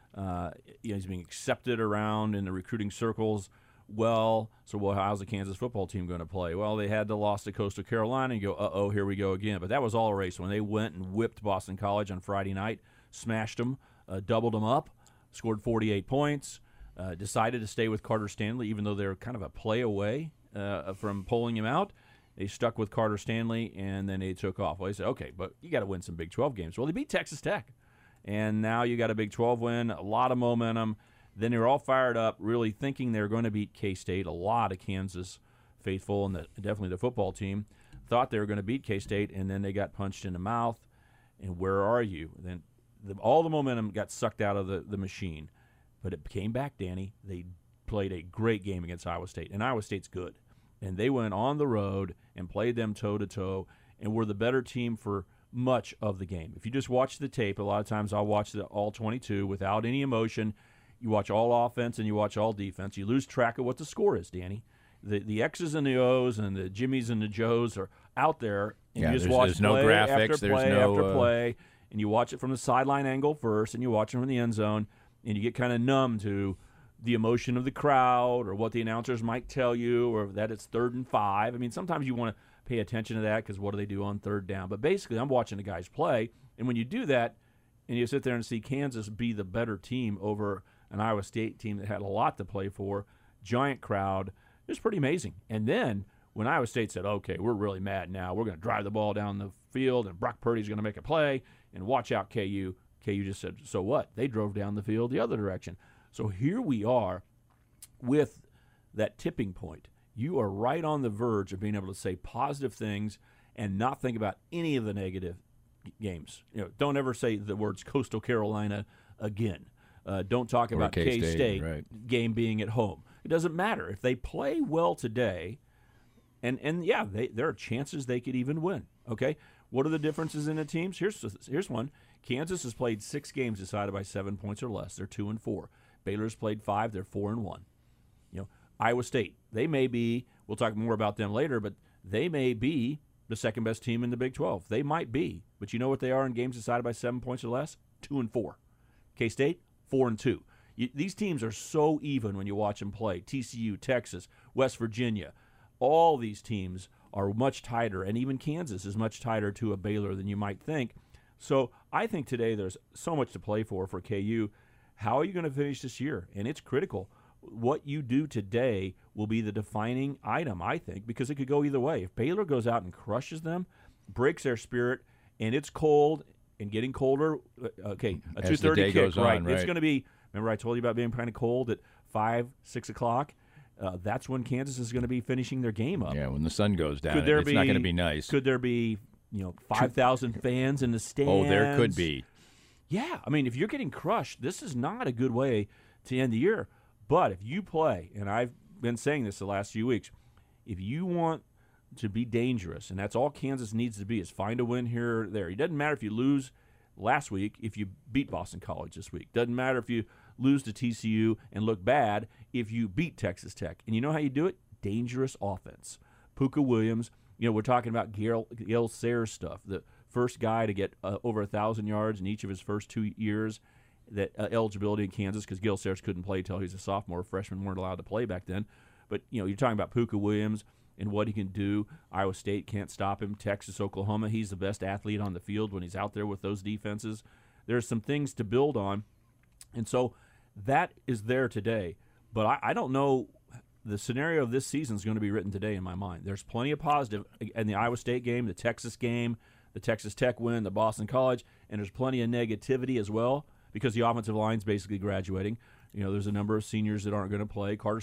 [SPEAKER 4] he's being accepted around in the recruiting circles. Well, how's the Kansas football team going to play? Well, they had the loss to Coastal Carolina and you go, here we go again. But that was all a race. When they went and whipped Boston College on Friday night, smashed them, doubled them up, scored 48 points, decided to stay with Carter Stanley, even though they're kind of a play away from pulling him out. They stuck with Carter Stanley, and then they took off. Well, they said, okay, but you got to win some Big 12 games. Well, they beat Texas Tech, and now you got a Big 12 win, a lot of momentum. Then they were all fired up, really thinking they were going to beat K-State. A lot of Kansas faithful, and definitely the football team, thought they were going to beat K-State, and then they got punched in the mouth. And where are you? Then all the momentum got sucked out of the machine. But it came back, Danny. They played a great game against Iowa State, and Iowa State's good. And they went on the road and played them toe-to-toe and were the better team for much of the game. If you just watch the tape, a lot of times I'll watch the all 22 without any emotion. You watch all offense and you watch all defense. You lose track of what the score is, Danny. the X's and the O's and the Jimmys and the Joes are out there, and you just
[SPEAKER 3] there's
[SPEAKER 4] watch
[SPEAKER 3] no
[SPEAKER 4] play
[SPEAKER 3] graphics,
[SPEAKER 4] after
[SPEAKER 3] there's
[SPEAKER 4] play
[SPEAKER 3] no,
[SPEAKER 4] after play, and you watch it from the sideline angle first, and you watch it from the end zone, and you get kind of numb to the emotion of the crowd or what the announcers might tell you, or that it's 3rd and 5. I mean, sometimes you want to pay attention to that because what do they do on 3rd down? But basically, I'm watching the guys play, and when you do that, and you sit there and see Kansas be the better team over an Iowa State team that had a lot to play for, giant crowd, it was pretty amazing. And then when Iowa State said, okay, we're really mad now, we're going to drive the ball down the field, and Brock Purdy's going to make a play, and watch out KU. KU just said, so what? They drove down the field the other direction. So here we are with that tipping point. You are right on the verge of being able to say positive things and not think about any of the negative games. Don't ever say the words Coastal Carolina again. Don't talk about K-State
[SPEAKER 3] right.
[SPEAKER 4] game being at home. It doesn't matter. If they play well today, and yeah, there are chances they could even win. Okay, what are the differences in the teams? Here's one. Kansas has played 6 games decided by 7 points or less. They're 2-4. Baylor's played 5. They're 4-1. Iowa State, they may be. We'll talk more about them later, but they may be the second best team in the Big 12. They might be, but you know what they are in games decided by 7 points or less? 2-4. K-State, 4-2. These teams are so even when you watch them play. TCU, Texas, West Virginia, all these teams are much tighter, and even Kansas is much tighter to a Baylor than you might think. So I think today there's so much to play for KU. How are you going to finish this year? And it's critical. What you do today will be the defining item, I think, because it could go either way. If Baylor goes out and crushes them, breaks their spirit, and it's cold and getting colder, okay, a 2:30 kick, right? It's going to be, remember I told you about being kind of cold at 5, 6 o'clock? That's when Kansas is going to be finishing their game up.
[SPEAKER 3] Yeah, when the sun goes down, it's not going to be nice.
[SPEAKER 4] Could there be 5,000 fans in the stands?
[SPEAKER 3] Oh, there could be.
[SPEAKER 4] Yeah, I mean, if you're getting crushed, this is not a good way to end the year. But if you play, and I've been saying this the last few weeks, if you want to be dangerous, and that's all Kansas needs to be, is find a win here or there. It doesn't matter if you lose last week, if you beat Boston College this week. Doesn't matter if you lose to TCU and look bad if you beat Texas Tech. And you know how you do it? Dangerous offense. Puka Williams, we're talking about Gale Sayers stuff, the first guy to get over 1,000 yards in each of his first 2 years, that eligibility in Kansas, because Gale Sayers couldn't play until he was a sophomore. Freshmen weren't allowed to play back then. But, you're talking about Puka Williams and what he can do. Iowa State can't stop him. Texas, Oklahoma, he's the best athlete on the field when he's out there with those defenses. There's some things to build on. And so that is there today. But I don't know. The scenario of this season is going to be written today in my mind. There's plenty of positive in the Iowa State game, the Texas game, the Texas Tech win, the Boston College, and there's plenty of negativity as well because the offensive line's basically graduating. There's a number of seniors that aren't going to play. Carter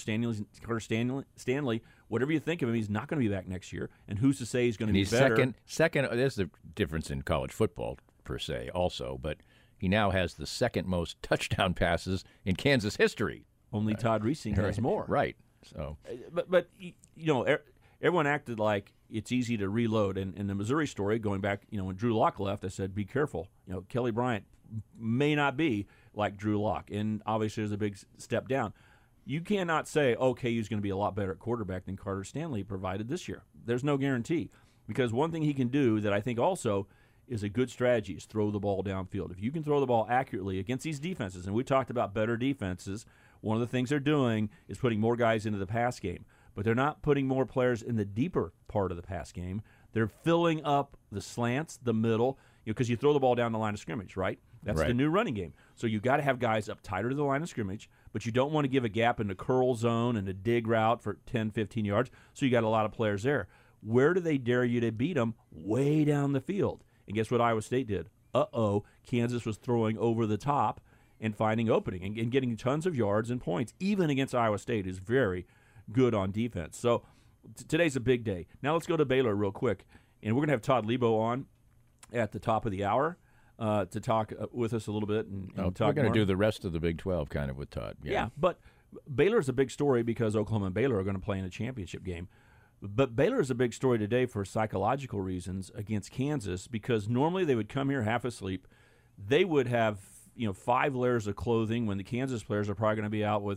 [SPEAKER 4] Stanley, whatever you think of him, he's not going to be back next year. And who's to say he's going to be better?
[SPEAKER 3] Second. There's a difference in college football per se, also, but he now has the second most touchdown passes in Kansas history.
[SPEAKER 4] Only Todd Reesing has more.
[SPEAKER 3] Right. So,
[SPEAKER 4] but everyone acted like it's easy to reload. And in the Missouri story, going back, when Drew Lock left, I said, be careful. Kelly Bryant may not be like Drew Lock, and obviously there's a big step down. You cannot say, KU's going to be a lot better at quarterback than Carter Stanley provided this year. There's no guarantee, because one thing he can do that I think also is a good strategy is throw the ball downfield. If you can throw the ball accurately against these defenses, and we talked about better defenses, one of the things they're doing is putting more guys into the pass game. But they're not putting more players in the deeper part of the pass game. They're filling up the slants, the middle, because you throw the ball down the line of scrimmage, right? That's
[SPEAKER 3] right.
[SPEAKER 4] The new running game. So you got to have guys up tighter to the line of scrimmage, but you don't want to give a gap in the curl zone and a dig route for 10, 15 yards. So you got a lot of players there. Where do they dare you to beat them? Way down the field. And guess what Iowa State did? Kansas was throwing over the top and finding opening and getting tons of yards and points, even against Iowa State, is very good on defense. So today's a big day. Now let's go to Baylor real quick. And we're going to have Todd Lebo on at the top of the hour to talk with us a little bit. And talk
[SPEAKER 3] we're going
[SPEAKER 4] to
[SPEAKER 3] do the rest of the Big 12 kind of with Todd.
[SPEAKER 4] Yeah, but Baylor's a big story because Oklahoma and Baylor are going to play in a championship game. But Baylor is a big story today for psychological reasons against Kansas, because normally they would come here half asleep. They would have 5 layers of clothing when the Kansas players are probably going to be out with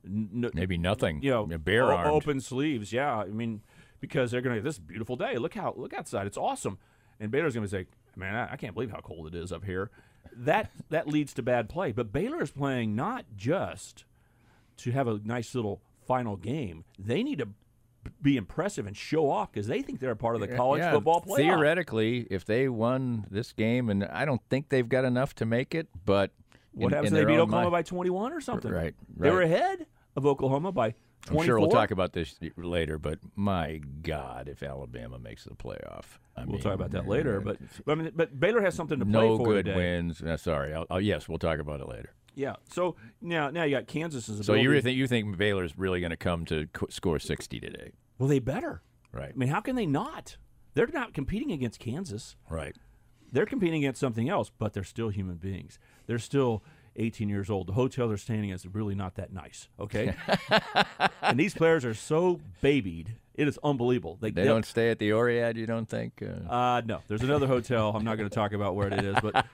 [SPEAKER 3] Maybe nothing. Bare
[SPEAKER 4] o-
[SPEAKER 3] armed.
[SPEAKER 4] open sleeves. Yeah, I mean, because they're going to this is a beautiful day. Look outside. It's awesome. And Baylor's going to say, man, I can't believe how cold it is up here. That leads to bad play. But Baylor is playing not just to have a nice little final game. They need to be impressive and show off because they think they're a part of the college football playoff.
[SPEAKER 3] Theoretically, if they won this game, and I don't think they've got enough to make it, but
[SPEAKER 4] what happens if they beat Oklahoma by 21 or something?
[SPEAKER 3] Right.
[SPEAKER 4] They were ahead of Oklahoma by 24.
[SPEAKER 3] I'm sure we'll talk about this later, but my God, if Alabama makes the playoff.
[SPEAKER 4] We'll talk about that later, but Baylor has something to play
[SPEAKER 3] no
[SPEAKER 4] for
[SPEAKER 3] good
[SPEAKER 4] today.
[SPEAKER 3] wins. Sorry. Yes, we'll talk about it later.
[SPEAKER 4] Yeah. So now you got Kansas's
[SPEAKER 3] So
[SPEAKER 4] ability.
[SPEAKER 3] you think Baylor's really going to come to score 60 today?
[SPEAKER 4] Well, they better.
[SPEAKER 3] Right.
[SPEAKER 4] I mean, how can they not? They're not competing against Kansas.
[SPEAKER 3] Right.
[SPEAKER 4] They're competing against something else, but they're still human beings. They're still 18 years old. The hotel they're staying in is really not that nice, okay? And these players are so babied. It is unbelievable.
[SPEAKER 3] They don't stay at the Oriad, you don't think?
[SPEAKER 4] No. There's another hotel. I'm not going to talk about where it is, but,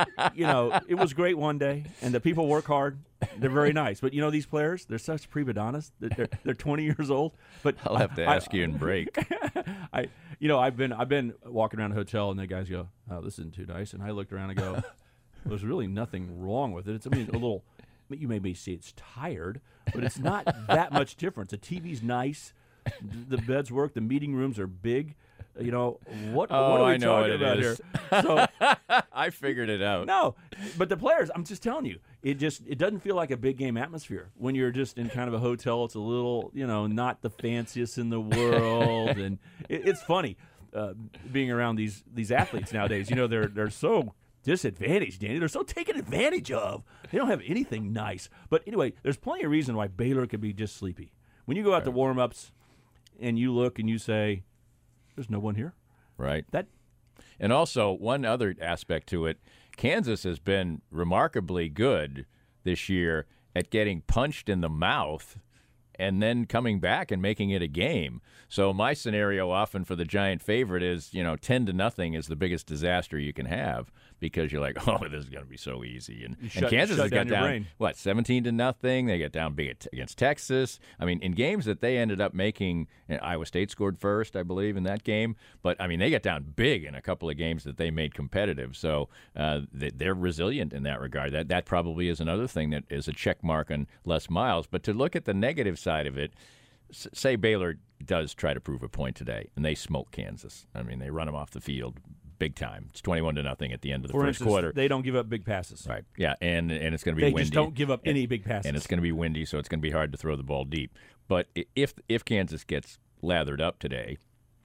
[SPEAKER 4] it was great one day, and the people work hard. They're very nice. But, these players, they're such prima donnas. They're 20 years old. But
[SPEAKER 3] I'll have to ask you in break.
[SPEAKER 4] I've been walking around a hotel, and the guys go, "Oh, this isn't too nice." And I looked around and go, "There's really nothing wrong with it. It's a little. You may say it's tired, but it's not that much difference. The TV's nice, the beds work, the meeting rooms are big. What are we talking about here?" So
[SPEAKER 3] I figured it out.
[SPEAKER 4] no, but the players, I'm just telling you, it doesn't feel like a big game atmosphere when you're just in kind of a hotel. It's a little, not the fanciest in the world, and it's funny being around these athletes nowadays. They're so disadvantaged, Danny. They're so taken advantage of. They don't have anything nice. But anyway, there's plenty of reason why Baylor could be just sleepy. When you go out to warm-ups and you look and you say, "There's no one here."
[SPEAKER 3] Right.
[SPEAKER 4] That.
[SPEAKER 3] And also, one other aspect to it, Kansas has been remarkably good this year at getting punched in the mouth and then coming back and making it a game. So my scenario often for the Giant favorite is, 10-0 is the biggest disaster you can have because you're like, oh, this is going to be so easy. And Kansas has got down, 17-0. They get down big against Texas. I mean, in games that they ended up making, Iowa State scored first, I believe, in that game. But, I mean, they get down big in a couple of games that they made competitive. So they're resilient in that regard. That probably is another thing that is a check mark on Les Miles. But to look at the negative side of it, say Baylor does try to prove a point today, and they smoke Kansas. I mean, they run them off the field big time. It's 21-0 at the end of the first quarter.
[SPEAKER 4] They don't give up big passes.
[SPEAKER 3] Right. Yeah, and it's going to be windy.
[SPEAKER 4] They just don't give up any big passes.
[SPEAKER 3] And it's going to be windy, so it's going to be hard to throw the ball deep. But if Kansas gets lathered up today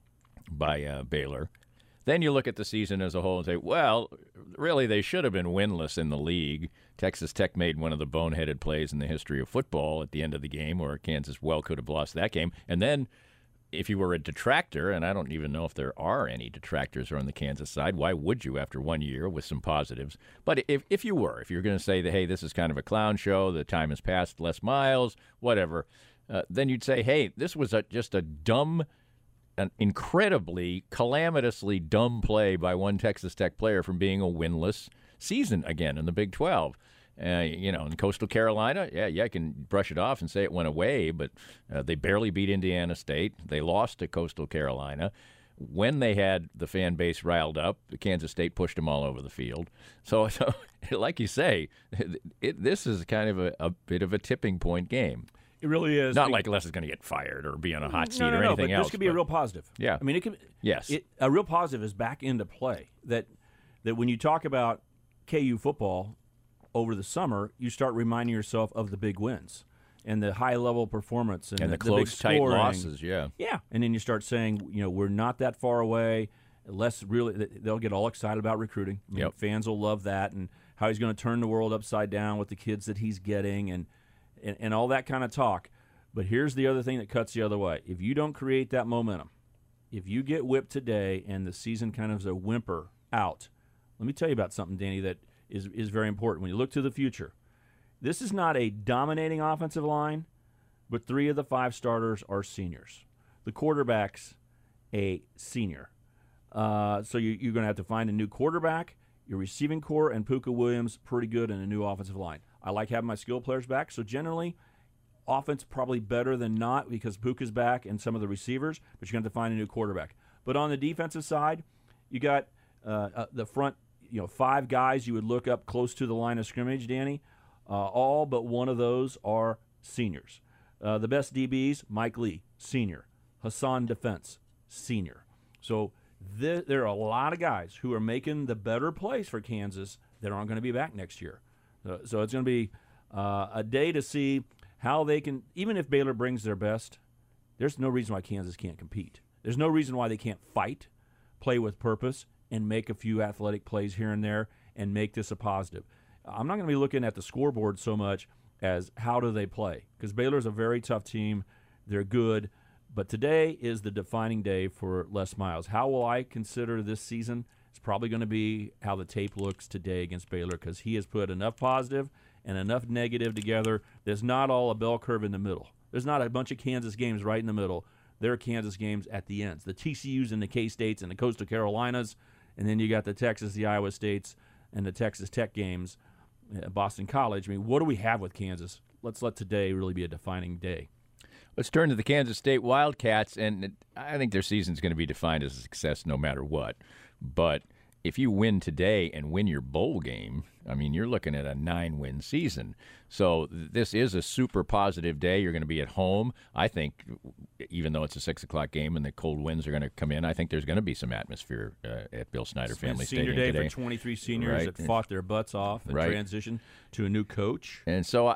[SPEAKER 3] by Baylor, then you look at the season as a whole and say, well, really they should have been winless in the league. Texas Tech made one of the boneheaded plays in the history of football at the end of the game where Kansas well could have lost that game. And then if you were a detractor, and I don't even know if there are any detractors on the Kansas side, why would you after 1 year with some positives? But if you're going to say that, hey, this is kind of a clown show, the time has passed, Les Miles, whatever, then you'd say, hey, this was just a dumb, an incredibly, calamitously dumb play by one Texas Tech player from being a winless season again in the Big 12. In Coastal Carolina, I can brush it off and say it went away, but they barely beat Indiana State. They lost to Coastal Carolina. When they had the fan base riled up, Kansas State pushed them all over the field. So like you say, this is kind of a bit of a tipping point game.
[SPEAKER 4] It really is.
[SPEAKER 3] Not like Les is going to get fired or be on a hot seat or anything
[SPEAKER 4] but
[SPEAKER 3] else.
[SPEAKER 4] This could be a real positive.
[SPEAKER 3] Yeah.
[SPEAKER 4] I mean, it could.
[SPEAKER 3] Yes.
[SPEAKER 4] A real positive is back into play. That when you talk about KU football over the summer, you start reminding yourself of the big wins and the high-level performance and
[SPEAKER 3] the close,
[SPEAKER 4] big
[SPEAKER 3] tight
[SPEAKER 4] scoring.
[SPEAKER 3] losses, yeah.
[SPEAKER 4] Yeah, and then you start saying, we're not that far away. They'll get all excited about recruiting. I mean, fans will love that and how he's going to turn the world upside down with the kids that he's getting and all that kind of talk. But here's the other thing that cuts the other way. If you don't create that momentum, if you get whipped today and the season kind of is a whimper out, let me tell you about something, Danny, that is very important. When you look to the future, this is not a dominating offensive line, but 3 of the 5 starters are seniors. The quarterback's a senior. So you're going to have to find a new quarterback. Your receiving core and Puka Williams, pretty good in a new offensive line. I like having my skill players back, so generally offense probably better than not because Puka's back and some of the receivers, but you're going to have to find a new quarterback. But on the defensive side, you got the front, 5 guys you would look up close to the line of scrimmage, Danny. All but one of those are seniors. The best DBs, Mike Lee, senior. Hassan Defense, senior. So there are a lot of guys who are making the better plays for Kansas that aren't going to be back next year. So it's going to be a day to see how they can, even if Baylor brings their best, there's no reason why Kansas can't compete. There's no reason why they can't fight, play with purpose, and make a few athletic plays here and there and make this a positive. I'm not going to be looking at the scoreboard so much as how do they play, because Baylor's a very tough team. They're good, but today is the defining day for Les Miles. How will I consider this season? It's probably going to be how the tape looks today against Baylor, because he has put enough positive and enough negative together. There's not all a bell curve in the middle. There's not a bunch of Kansas games right in the middle. There are Kansas games at the ends. The TCUs and the K-States and the Coastal Carolinas, and then you got the Texas, the Iowa States, and the Texas Tech games at Boston College. I mean, what do we have with Kansas? Let's let today really be a defining day.
[SPEAKER 3] Let's turn to the Kansas State Wildcats, and I think their season's going to be defined as a success no matter what. But if you win today and win your bowl game, I mean, you're looking at a 9-win season. So this is a super positive day. You're going to be at home. I think, even though it's a 6 o'clock game and the cold winds are going to come in, I think there's going to be some atmosphere at Bill Snyder Family Stadium today.
[SPEAKER 4] Senior day for 23 seniors that fought their butts off and transitioned to a new coach.
[SPEAKER 3] And so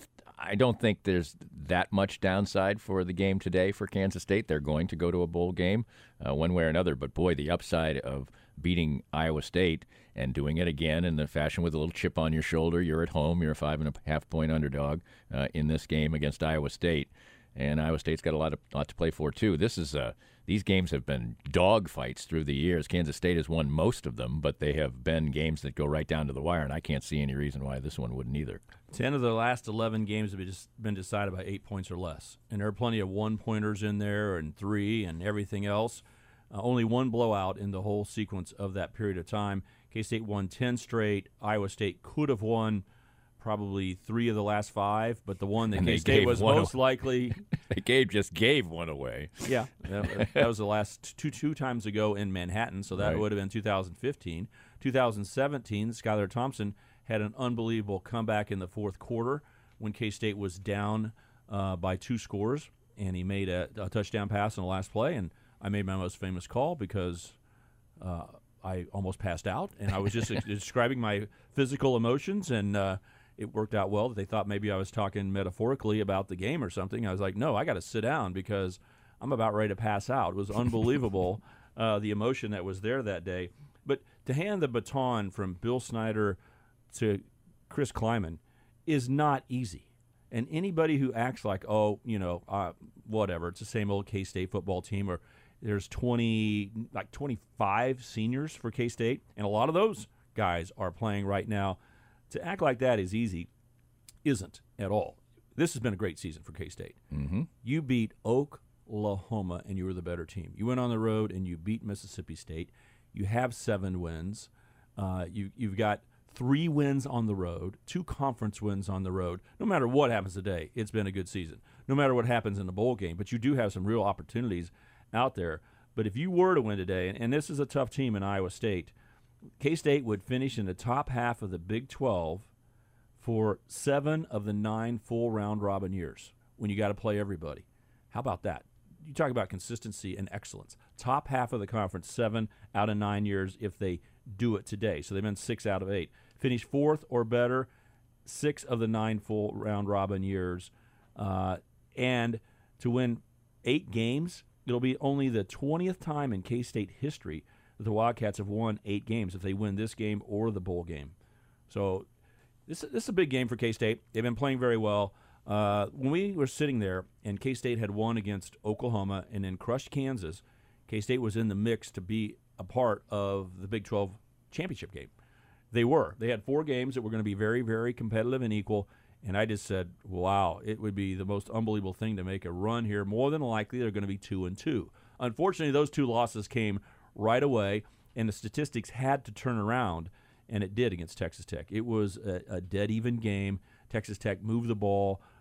[SPEAKER 3] I don't think there's that much downside for the game today for Kansas State. They're going to go to a bowl game one way or another. But, boy, the upside of beating Iowa State and doing it again in the fashion with a little chip on your shoulder. You're at home. You're a 5.5-point underdog in this game against Iowa State. And Iowa State's got a lot to play for, too. These games have been dog fights through the years. Kansas State has won most of them, but they have been games that go right down to the wire, and I can't see any reason why this one wouldn't either.
[SPEAKER 4] 10 of the last 11 games have been decided by 8 points or less. And there are plenty of one-pointers in there and 3 and everything else. Only one blowout in the whole sequence of that period of time. K-State won 10 straight. Iowa State could have won probably 3 of the last 5, but the one that K-State was most likely.
[SPEAKER 3] They just gave one away.
[SPEAKER 4] Yeah, that was the last two times ago in Manhattan, so that would have been 2015. 2017, Skylar Thompson had an unbelievable comeback in the fourth quarter when K-State was down by 2 scores, and he made a touchdown pass on the last play, and I made my most famous call because I almost passed out, and I was just describing my physical emotions, and it worked out well. They thought maybe I was talking metaphorically about the game or something. I was like, no, I got to sit down because I'm about ready to pass out. It was unbelievable, the emotion that was there that day. But to hand the baton from Bill Snyder to Chris Kleiman is not easy. And anybody who acts like, whatever, it's the same old K-State football team, or there's 25 seniors for K-State, and a lot of those guys are playing right now. To act like that is easy, isn't at all. This has been a great season for K-State.
[SPEAKER 3] Mm-hmm.
[SPEAKER 4] You beat Oklahoma, and you were the better team. You went on the road, and you beat Mississippi State. You have 7 wins. You've got 3 wins on the road, 2 conference wins on the road. No matter what happens today, it's been a good season. No matter what happens in the bowl game, but you do have some real opportunities out there. But if you were to win today, and this is a tough team in Iowa State, K-State would finish in the top half of the Big 12 for 7 of the 9 full round-robin years when you got to play everybody. How about that? You talk about consistency and excellence. Top half of the conference, 7 out of 9 years if they do it today. So they've been 6 out of 8. Finish 4th or better 6 of the 9 full round-robin years. And to win 8 games, it'll be only the 20th time in K-State history that the Wildcats have won 8 games if they win this game or the bowl game. So this is a big game for K-State. They've been playing very well. When we were sitting there and K-State had won against Oklahoma and then crushed Kansas, K-State was in the mix to be a part of the Big 12 championship game. They were. They had 4 games that were going to be very, very competitive and equal. And I just said, wow, it would be the most unbelievable thing to make a run here. More than likely, they're going to be 2-2. Unfortunately, those 2 losses came right away, and the statistics had to turn around, and it did against Texas Tech. It was a dead-even game. Texas Tech moved the ball.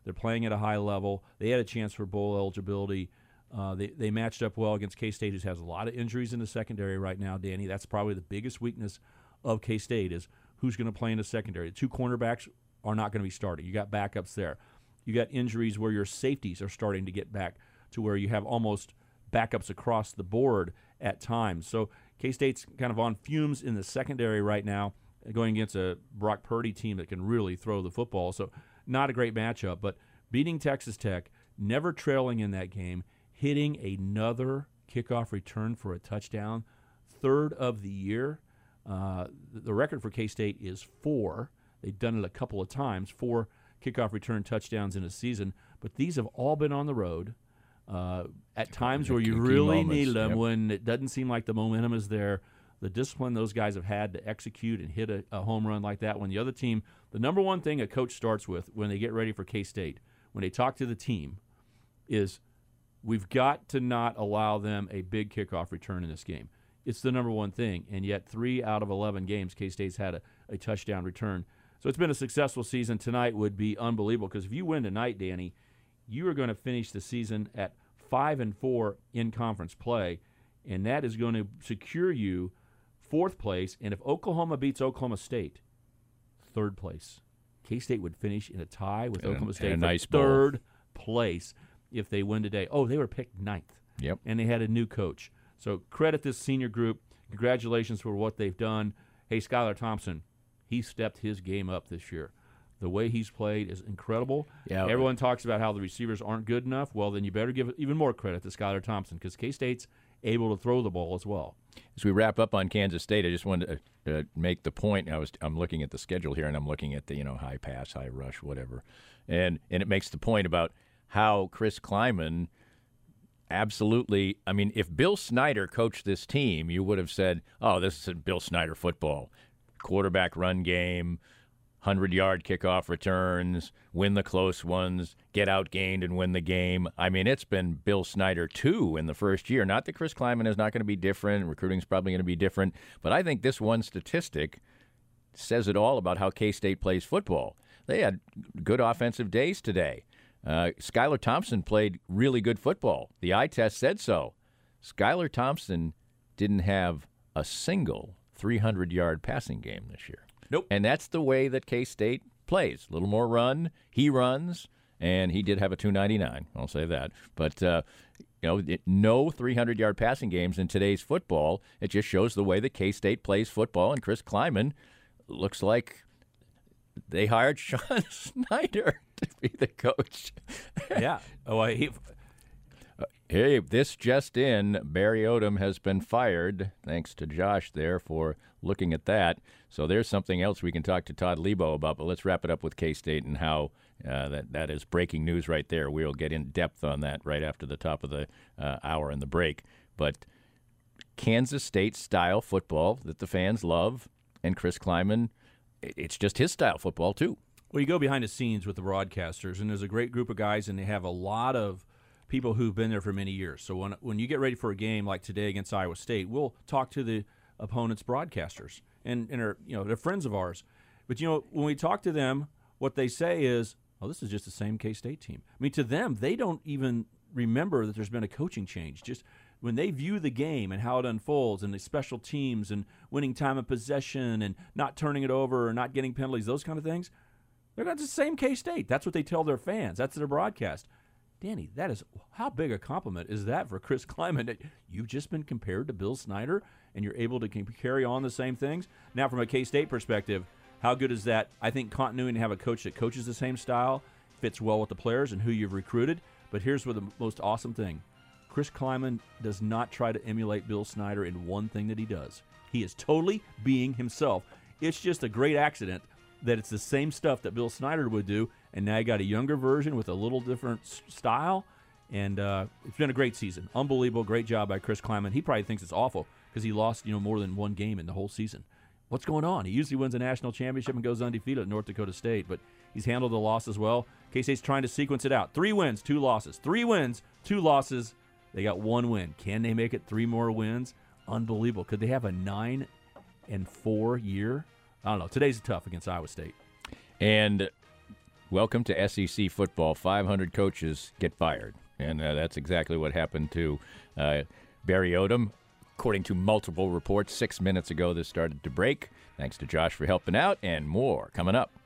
[SPEAKER 4] They're playing at a high level. They had a chance for bowl eligibility. They matched up well against K-State, who has a lot of injuries in the secondary right now, Danny. That's probably the biggest weakness of K-State is who's going to play in the secondary. The 2 cornerbacks are not going to be starting. You got backups there. You got injuries where your safeties are starting to get back to where you have almost backups across the board at times. So K-State's kind of on fumes in the secondary right now, going against a Brock Purdy team that can really throw the football. So not a great matchup, but beating Texas Tech, never trailing in that game, hitting another kickoff return for a touchdown, 3rd of the year. The record for K-State is 4. They've done it a couple of times, 4 kickoff return touchdowns in a season, but these have all been on the road at times where you really need them, when it doesn't seem like the momentum is there. The discipline those guys have had to execute and hit a home run like that when the other team, the number one thing a coach starts with when they get ready for K-State, when they talk to the team, is we've got to not allow them a big kickoff return in this game. It's the number one thing, and yet 3 out of 11 games K-State's had a touchdown return. So it's been a successful season. Tonight would be unbelievable because if you win tonight, Danny, you are going to finish the season at 5-4 in conference play, and that is going to secure you 4th place. And if Oklahoma beats Oklahoma State, 3rd place. K-State would finish in a tie with Oklahoma State for
[SPEAKER 3] nice
[SPEAKER 4] 3rd place if they win today. Oh, they were picked 9th.
[SPEAKER 3] Yep.
[SPEAKER 4] And they had a new coach. So credit this senior group. Congratulations for what they've done. Hey, Skylar Thompson, he stepped his game up this year. The way he's played is incredible.
[SPEAKER 3] Yeah.
[SPEAKER 4] Everyone talks about how the receivers aren't good enough. Well, then you better give even more credit to Skylar Thompson because K-State's able to throw the ball as well.
[SPEAKER 3] As we wrap up on Kansas State, I just wanted to make the point. I'm looking at the schedule here, and I'm looking at the high pass, high rush, whatever, and it makes the point about how Chris Kleiman absolutely. I mean, if Bill Snyder coached this team, you would have said, "Oh, this is Bill Snyder football, quarterback run game." 100-yard kickoff returns, win the close ones, get outgained and win the game. I mean, it's been Bill Snyder, too, in the first year. Not that Chris Kleiman is not going to be different. Recruiting's probably going to be different. But I think this one statistic says it all about how K-State plays football. They had good offensive days today. Skylar Thompson played really good football. The eye test said so. Skylar Thompson didn't have a single 300-yard passing game this year.
[SPEAKER 4] Nope.
[SPEAKER 3] And that's the way that K-State plays. A little more run. He runs, and he did have a 299. I'll say that. But, no 300-yard passing games in today's football. It just shows the way that K-State plays football, and Chris Kleiman looks like they hired Sean Snyder to be the coach.
[SPEAKER 4] Yeah.
[SPEAKER 3] Hey, this just in, Barry Odom has been fired. Thanks to Josh there for looking at that. So there's something else we can talk to Todd Lebo about, but let's wrap it up with K-State and how that is breaking news right there. We'll get in depth on that right after the top of the hour and the break. But Kansas State-style football that the fans love, and Chris Kleiman, it's just his style football too.
[SPEAKER 4] Well, you go behind the scenes with the broadcasters, and there's a great group of guys, and they have a lot of people who've been there for many years. So when you get ready for a game like today against Iowa State, we'll talk to the opponent's broadcasters, and they're friends of ours. But when we talk to them, what they say is, "Oh, this is just the same K-State team." I mean, to them, they don't even remember that there's been a coaching change. Just when they view the game and how it unfolds, and the special teams and winning time of possession and not turning it over or not getting penalties, those kind of things, they're not the same K-State. That's what they tell their fans. That's their broadcast. Danny, that is how big a compliment is that for Chris Kleiman that you've just been compared to Bill Snyder and you're able to carry on the same things? Now, from a K-State perspective, how good is that? I think continuity to have a coach that coaches the same style fits well with the players and who you've recruited. But here's what the most awesome thing. Chris Kleiman does not try to emulate Bill Snyder in one thing that he does. He is totally being himself. It's just a great accident that it's the same stuff that Bill Snyder would do, and now you got a younger version with a little different style, and it's been a great season. Unbelievable, great job by Chris Kleiman. He probably thinks it's awful because he lost more than one game in the whole season. What's going on? He usually wins a national championship and goes undefeated at North Dakota State, but he's handled the loss as well. K-State's trying to sequence it out. 3 wins, 2 losses. 3 wins, 2 losses. They got 1 win. Can they make it 3 more wins? Unbelievable. Could they have a 9-4 year? I don't know. Today's tough against Iowa State.
[SPEAKER 3] And welcome to SEC football. 500 coaches get fired. And that's exactly what happened to Barry Odom. According to multiple reports, 6 minutes ago, this started to break. Thanks to Josh for helping out, and more coming up.